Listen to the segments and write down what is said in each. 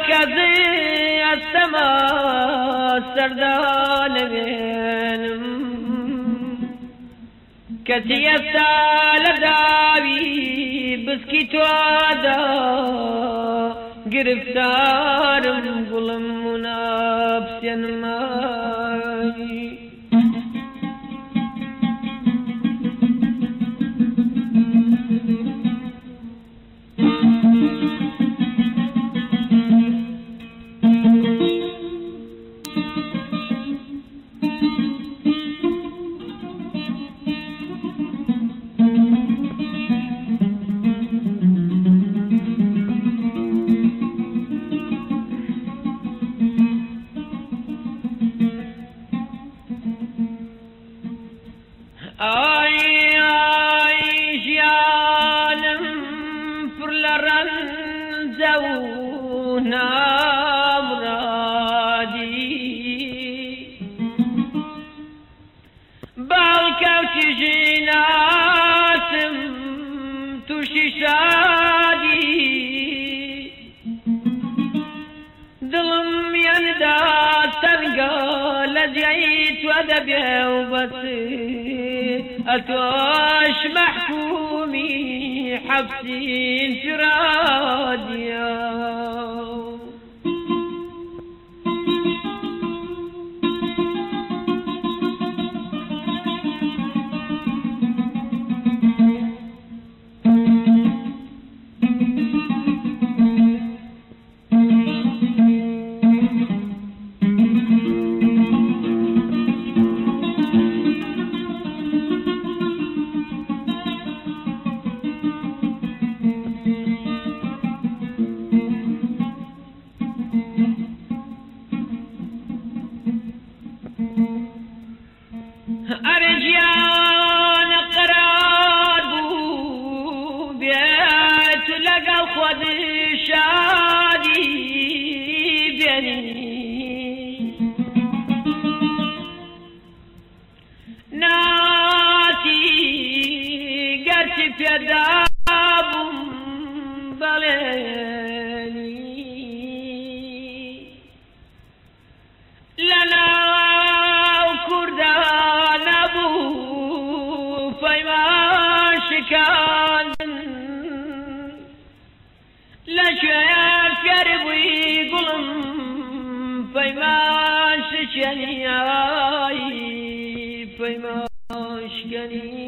کەزی ئەستەما سەردانەوێنم کەسی ئێستا لە داوی بسکی تۆدا گرفتارم گوڵم و نابسێنمایی ژیانم پڕ لە ڕەنجە و نامڕادی باڵکەوتی ژیناتم تووشی شادی دڵم یاندا تەنگە لە جێی تۆ دەبێ و بەسێ ئەتۆش مەحکومی حەبسی انفرادیە ئەرجیانە قەرار بوو بێت لەگەڵ خۆت شادی بێنی ناتی گەرچی پێدا بووم بەڵێنی لەناو کووردا لەشوێن فێر بووی گوڵم پەیمان شکێنی پەیمان شکێنی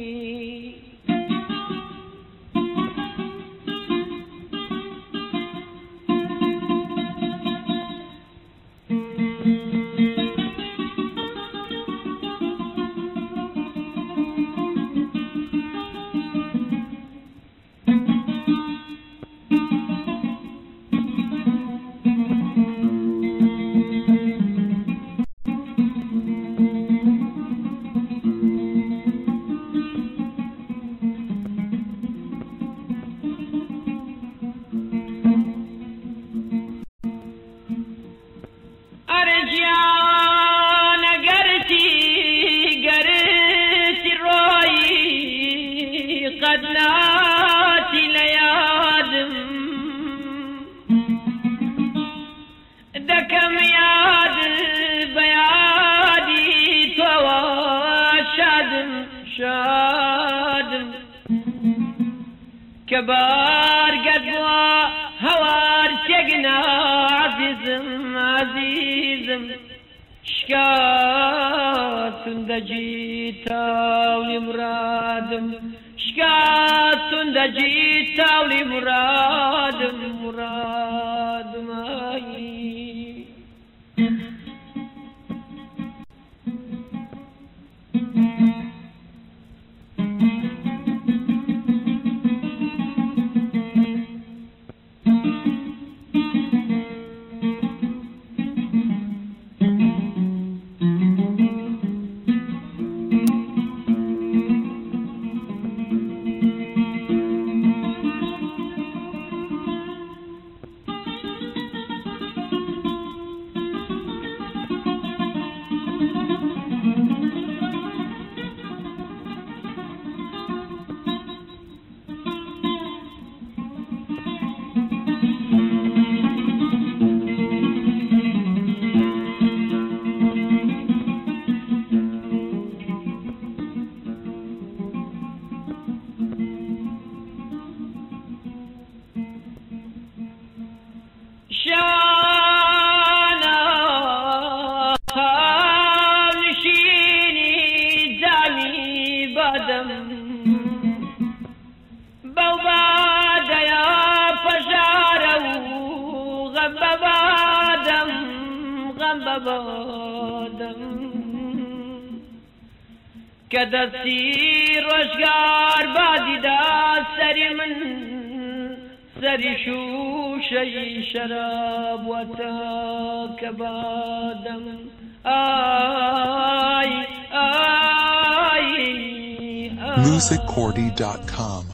قدناتي ليادم دكم ياد بيادي توا شادم شادم كبار قدوا هوار تقنا عزيزم عزيزم شكات دجيتا ولمرادم شكات دجيتا ولمرادم مراد ماي بادم بوباد یا پشارو غم بادم غم بادم كدستي رشقار بادي دا سري من سري شوشي شراب وتاك بادم آي آي آي musiccordy.com